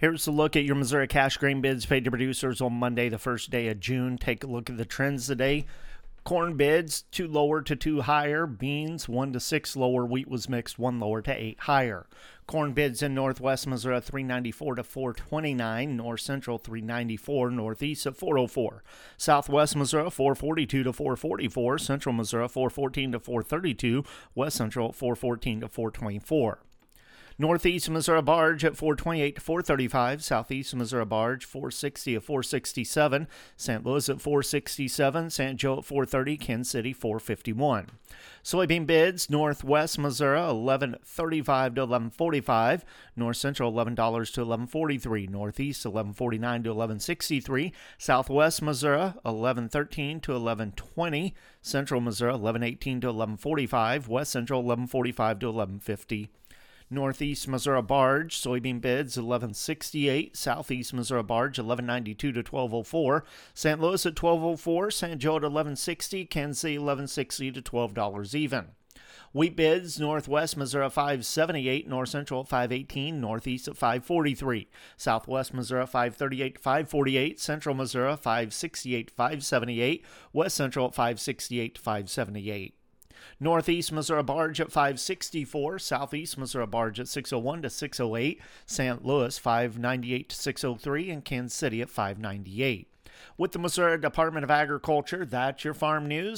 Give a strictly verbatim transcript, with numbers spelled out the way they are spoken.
Here's a look at your Missouri cash grain bids paid to producers on Monday, the first day of June. Take a look at the trends today. Corn bids, two lower to two higher. Beans, one to six lower. Wheat was mixed, one lower to eight higher. Corn bids in Northwest Missouri, three ninety-four to four twenty-nine. North Central, three ninety-four. Northeast at four oh four. Southwest Missouri, four forty-two to four forty-four. Central Missouri, four fourteen to four thirty-two. West Central, four fourteen to four twenty-four. Northeast Missouri barge at four twenty-eight to four thirty-five. Southeast Missouri barge four sixty to four sixty-seven. Saint Louis at four sixty-seven. Saint Joe at four thirty. Kansas City four fifty-one. Soybean bids, Northwest Missouri eleven thirty-five to eleven forty-five. North Central eleven dollars to eleven forty-three. Northeast eleven forty-nine to eleven sixty-three. Southwest Missouri eleven thirteen to eleven twenty. Central Missouri eleven eighteen to eleven forty-five. West Central eleven forty-five to eleven fifty. Northeast Missouri barge, soybean bids eleven sixty-eight. Southeast Missouri barge eleven ninety-two to twelve oh four. Saint Louis at twelve oh four. Saint Joe at eleven sixty. Kansas City eleven sixty to twelve dollars even. Wheat bids, Northwest Missouri five seventy-eight. North Central at five eighteen. Northeast at five forty-three. Southwest Missouri five thirty-eight to five forty-eight. Central Missouri five sixty-eight to five seventy-eight. West Central at five sixty-eight to five seventy-eight. Northeast Missouri barge at five sixty-four. Southeast Missouri barge at six oh one to six oh eight. Saint Louis five ninety-eight to six oh three. And Kansas City at five ninety-eight. With the Missouri Department of Agriculture, that's your farm news.